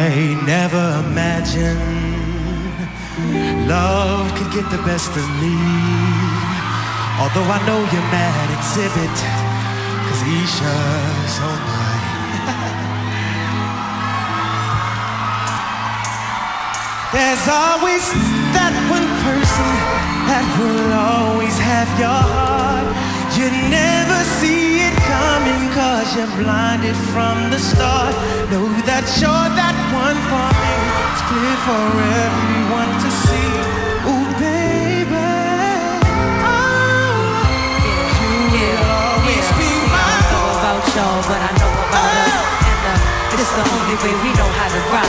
I never imagined love could get the best of me. Although I know you're mad exhibit, 'cause Isha's so mine. There's always that one person that will always have your heart. You never see it coming 'cause you're blinded from the start. Know that you're that one for me. It's clear for everyone to see. Ooh, baby, you will always be mine. I don't know about y'all, but I know about us. And it's the only way we know how to rock.